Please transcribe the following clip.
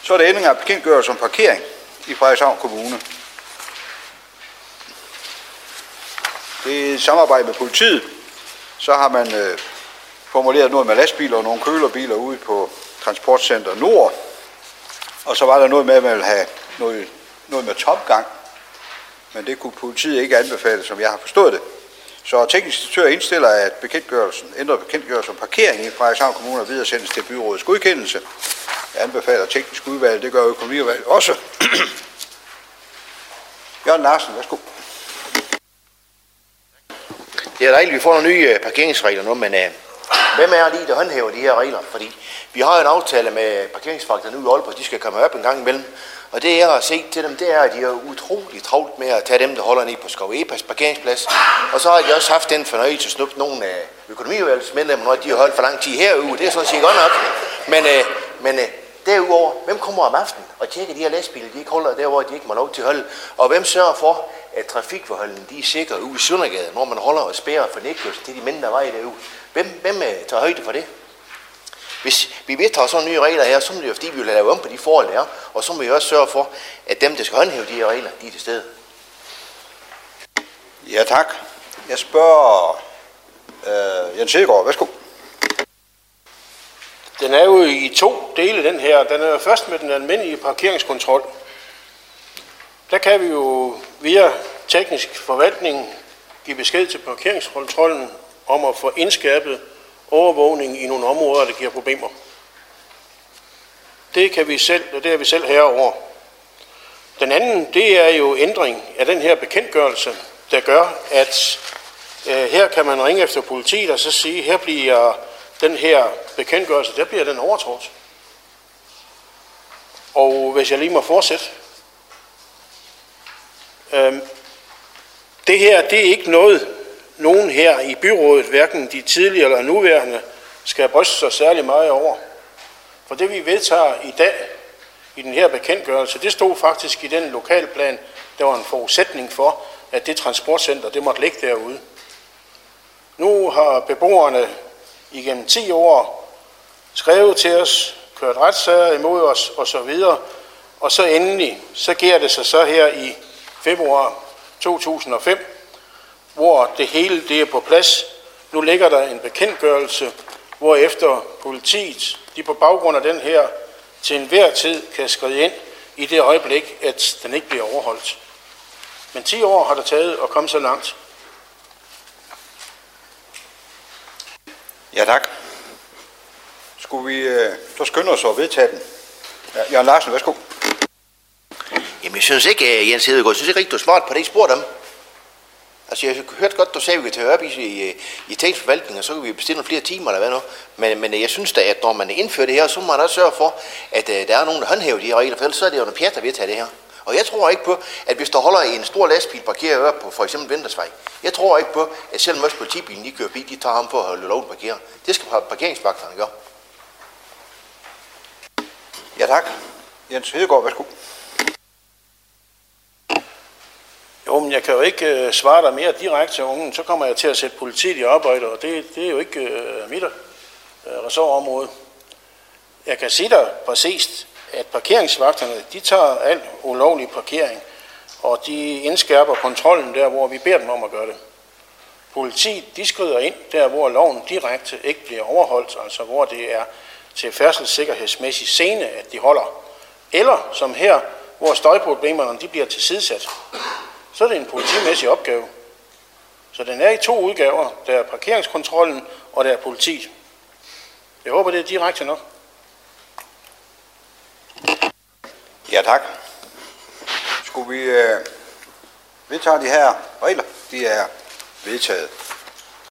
Så er der ændring af bekendtgørelse om parkering i Frederikshavn Kommune. Det er et samarbejde med politiet. Så har man formuleret noget med lastbiler og nogle kølerbiler ude på Transportcenter Nord. Og så var der noget med, at man ville have noget med topgang. Men det kunne politiet ikke anbefale, som jeg har forstået det. Så teknisk instruktør indstiller, at ændrer bekendtgørelse om parkering i Frederikshavn Kommune og videresendes til byrådets godkendelse. Jeg anbefaler teknisk udvalg, det gør økonomiudvalg også. Jørgen Larsen, værsgo. Det er dejligt, at vi får nogle nye parkeringsregler nu, men hvem er lige, der håndhæver de her regler? Fordi vi har en aftale med parkeringsvagterne nu i Aalborg, de skal komme op en gang imellem. Og det jeg har set til dem, det er, at de er utroligt travlt med at tage dem, der holder ned på Skov Epas parkeringsplads. Og så har de også haft den fornøjelse at snuppe nogle af økonomiudvalgsmedlemmer, når de har holdt for lang tid herude. Det er sådan set godt nok. Men derudover, hvem kommer om aftenen og tjekker de her lastbiler, de ikke holder der, hvor de ikke må lov til at holde? Og hvem sørger for, at trafikforholdene de er sikre ude i Søndergade, når man holder og spærrer for nægtkørsel til de mindre veje derude? Hvem tager højde for det? Hvis vi vedtager sådan nye regler her, så er det jo fordi, vi vil lave om på de forhold, der er, og så må vi også sørge for, at dem, der skal håndhæve de her regler, de er til stede. Ja, tak. Jeg spørger Jens Hedegaard. Værsgo. Den er jo i to dele, den her. Den er jo først med den almindelige parkeringskontrol. Der kan vi jo via teknisk forvaltning give besked til parkeringskontrollen om at få indskærpet overvågning i nogle områder, der giver problemer. Det kan vi selv, og det er vi selv herover. Den anden, det er jo ændring af den her bekendtgørelse, der gør, at her kan man ringe efter politiet og så sige, her bliver den her bekendtgørelse, der bliver den overtrådt. Og hvis jeg lige må fortsætte. Det her, det er ikke noget, nogen her i byrådet, hverken de tidligere eller nuværende, skal bryste sig særlig meget over. For det vi vedtager i dag i den her bekendtgørelse, det stod faktisk i den lokalplan, der var en forudsætning for, at det transportcenter, det måtte ligge derude. Nu har beboerne igennem 10 år skrevet til os, kørt retssager imod os osv., og så endelig, så giver det sig så her i februar 2005, hvor det hele det er på plads. Nu ligger der en bekendtgørelse, hvorefter politiet, de på baggrund af den her, til enhver tid kan skride ind i det øjeblik, at den ikke bliver overholdt. Men 10 år har det taget at komme så langt. Ja, tak. Skulle vi så skynde os at vedtage den? Ja, Jørgen Larsen, værsgo. Jamen, jeg synes ikke, Jens Hedegaard, jeg synes ikke rigtig, du er smart på det, I spurgte om. Altså, jeg hørte godt, du sagde, at vi kan tage op i teknisk forvaltning, og så kan vi bestille nogle flere timer, eller hvad nu. Men jeg synes da, at når man indfører det her, så må man også sørge for, at der er nogen, der håndhæver de her regler, for ellers så er det jo noget pjat, der vil tage det her. Og jeg tror ikke på, at hvis der holder en stor lastbil parkeret op på for eksempel Vintersvej, jeg tror ikke på, at selvom også politibilen, de kører bil, de tager ham for at holde loven parkere. Det skal parkeringsvagterne gøre. Ja, tak. Jens Hedegaard, værsgo. Jo, men jeg kan jo ikke svare dig mere direkte til ungen. Så kommer jeg til at sætte politiet i arbejde, og det er jo ikke mit ressortområde. Jeg kan sige dig præcist, at parkeringsvagterne, de tager al ulovlig parkering, og de indskærper kontrollen der, hvor vi beder dem om at gøre det. Politiet, de skrider ind der, hvor loven direkte ikke bliver overholdt, altså hvor det er til færdselssikkerhedsmæssig scene, at de holder. Eller som her, hvor støjproblemerne, de bliver tilsidesat. Så er det en politimæssig opgave. Så den er i 2 udgaver. Der er parkeringskontrollen, og der er politiet. Jeg håber, det er direkte nok. Ja, tak. Skulle vi vedtage de her regler? De er vedtaget.